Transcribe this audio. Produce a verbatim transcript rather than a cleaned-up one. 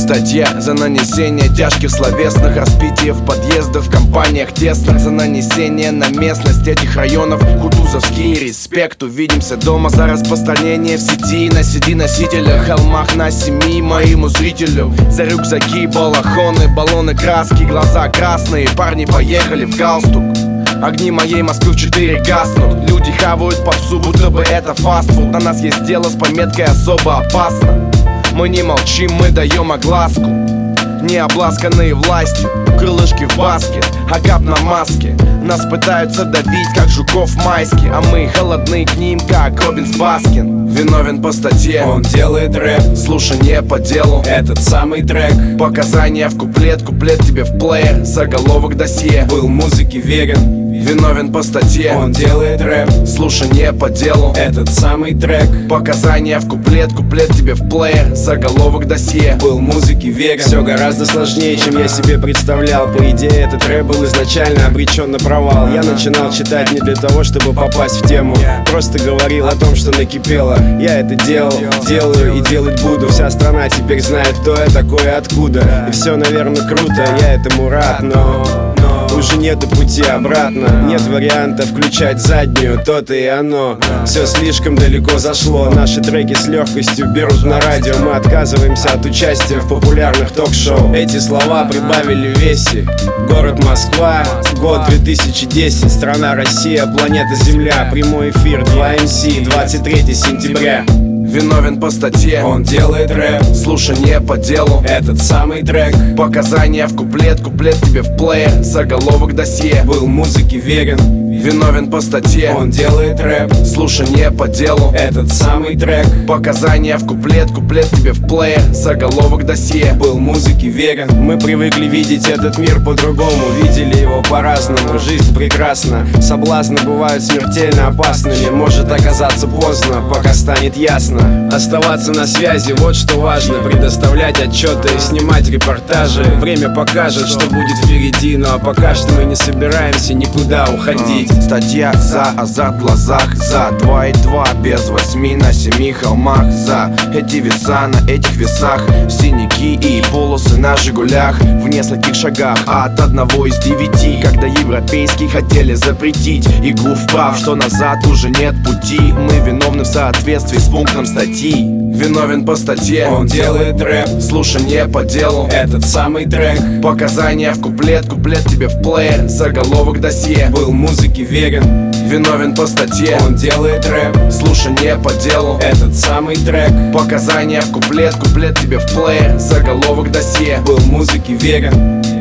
Статья за нанесение тяжких словесных распитий в подъездах, в компаниях тесных. За нанесение на местность этих районов кутузовский респект. Увидимся дома за распространение в сети. На си ди-носителях, холмах на семи моему зрителю. За рюкзаки, балахоны, баллоны краски, глаза красные. Парни поехали в галстук. Огни моей Москвы в четыре гаснут. Люди хавают попсу, будто бы это фастфуд. На нас есть дело с пометкой «особо опасно». Мы не молчим, мы даем огласку. Не обласканные властью, крылышки в баске, агап на маске. Нас пытаются давить, как жуков майски, а мы холодны к ним, как Робинс Баскин. Виновен по статье, он делает рэп, слушание по делу, этот самый трек. Показания в куплет, куплет тебе в плеер, заголовок досье. Был музыке верен, виновен по статье, он делает рэп, слушание по делу, этот самый трек. Показания в куплет, куплет тебе в плеер, заголовок досье. Был музыке верен. Все гораздо сложнее, чем я себе представлял. По идее, этот рэп был изначально обречен на провал. Я начинал читать не для того, чтобы попасть в тему, просто говорил о том, что накипело. Я это делал, делаю и делать буду. Вся страна теперь знает, кто я такой и откуда. И все, наверное, круто, я этому рад, но уже нету пути обратно. Нет варианта включать заднюю, то-то и оно. Все слишком далеко зашло. Наши треки с легкостью берут на радио. Мы отказываемся от участия в популярных ток-шоу. Эти слова прибавили в весе. Город Москва, год две тысячи десятый. Страна Россия, планета Земля. Прямой эфир, два эм си, двадцать третьего сентября. Виновен по статье, он делает рэп, слушание по делу, этот самый трек. Показания в куплет, куплет тебе в плеер, заголовок досье. Был музыке верен, виновен по статье, он делает рэп, слушание по делу, этот самый трек. Показания в куплет, куплет тебе в плеер, заголовок досье. Был музыке верен. Мы привыкли видеть этот мир по-другому, видели его по-разному. Жизнь прекрасна, соблазны бывают смертельно опасными. Может оказаться поздно, пока станет ясно. Оставаться на связи, вот что важно. Предоставлять отчеты, снимать репортажи. Время покажет, что будет впереди. Ну а пока что мы не собираемся никуда уходить. Статья за азарт в глазах, за два и два без восьми на семи холмах. За эти веса на этих весах, синяки и полосы на жигулях. В нескольких шагах от одного из девяти, когда европейские хотели запретить игру вправ, что назад уже нет пути. Мы виновны в соответствии с пунктом статьи. Виновен по статье, он делает рэп, слушание по делу, этот самый трек. Показания в куплет, куплет тебе в плеер, заголовок досье. Был музыке верен, виновен по статье, он делает рэп, слушание по делу, этот самый трек. Показания в куплет, куплет тебе в плеер, заголовок досье. Был музыке верен.